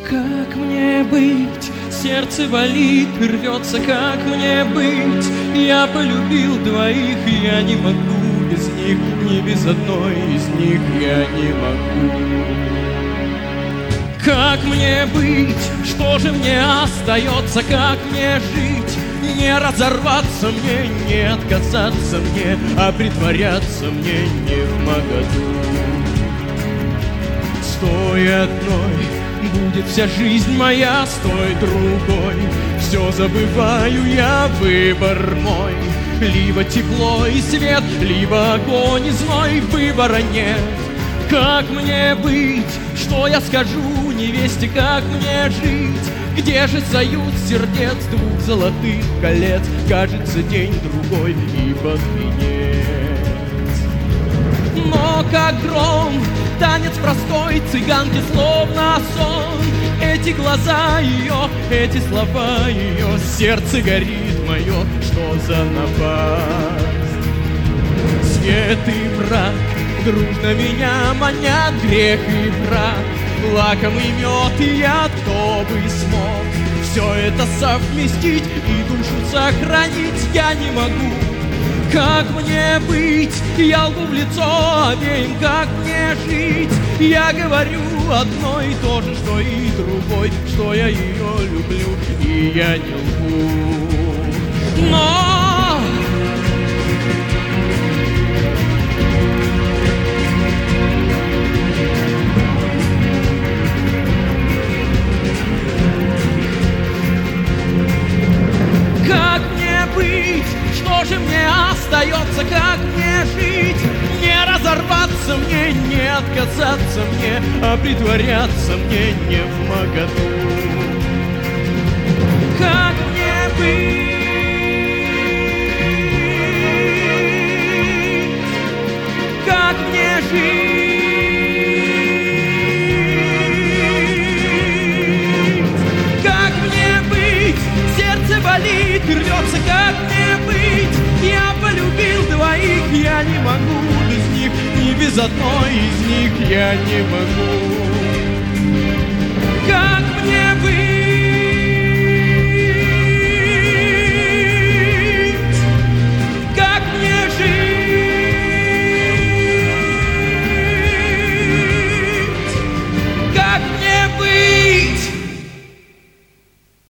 Как мне быть? Сердце болит, рвется, как мне быть? Я полюбил двоих, я не могу без них, ни без одной из них я не могу. Как мне быть? Что же мне остается? Как мне жить? Не разорваться мне, не отказаться мне, а притворяться мне не вмоготу. С той одной будет вся жизнь моя, с той другой все забываю я, выбор мой. Либо тепло и свет, либо огонь и зной, выбора нет. Как мне быть? Что я скажу невесте? Как мне жить? Где же союз сердец двух золотых колец? Кажется, день-другой и под венец. Но как гром, танец простой цыганки, словно сон. Эти глаза ее, эти слова ее, сердце горит мое, что за напасть? Свет и мрак дружно меня манят, грех и брак, лакомый мед, и я то бы смог все это совместить и душу сохранить. Я не могу. Как мне быть? Я лгу в лицо обеим. Как мне жить? Я говорю одно и то же, что и другой, что я ее люблю, и я не лгу. Но как мне быть? Что же мне остается? Как мне жить? Не разорваться мне, не отказаться мне, а притворяться мне не вмоготу. Как мне быть? Как мне жить? Как мне быть? Сердце болит, рвется, как мне быть? Я полюбил двоих, я не могу без них, ни без одной из них я не могу.